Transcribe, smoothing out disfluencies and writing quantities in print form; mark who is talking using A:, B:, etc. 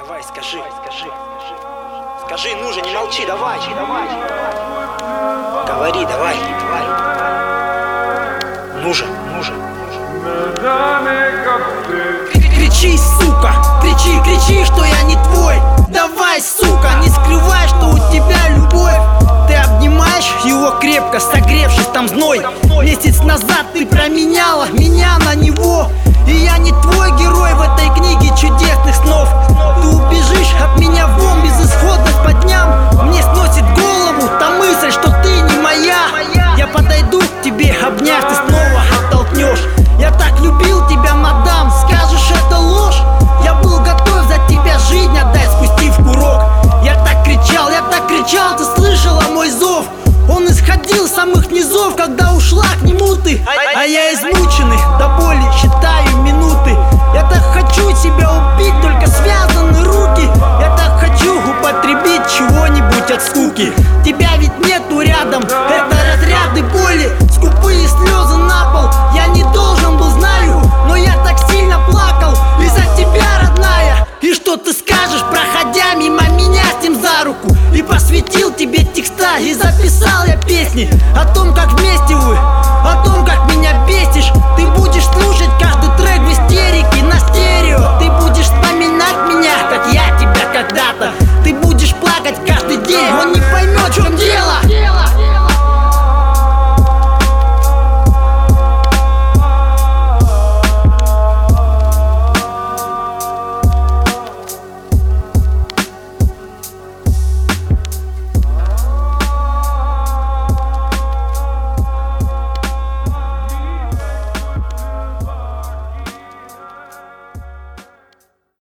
A: Давай, скажи, ну же, не молчи, давай. Говори, давай. Ну же.
B: Кричи, сука, кричи, что я не твой. Давай, сука, не скрывай, что у тебя любовь. Ты обнимаешь его крепко, согревшись там зной. Месяц назад ты променяла меня на него. И я не твой герой в этой книге чудесных снов. Ты убежишь от меня вон, безысходность по дням. Мне сносит голову та мысль, что ты не моя. Я подойду к тебе, обняв, ты снова оттолкнешь. Я так любил тебя, мадам, скажешь, это ложь? Я был готов за тебя жизнь отдать, спустив курок. Я так кричал, ты слышала мой зов. Он исходил с самых низов, когда ушла к нему ты. А я измученный до боли считаю минуты. Я так хочу тебя убить, только связаны руки. Я так хочу употребить чего-нибудь от скуки. Тебя ведь нету рядом, это разряды боли, скупые слезы на пол. Я не должен был, знаю, но я так сильно плакал из-за тебя, родная. И что ты скажешь, проходя мимо меня с ним за руку? И посвятил тебе текста, и записал я песни о том, как вместе вы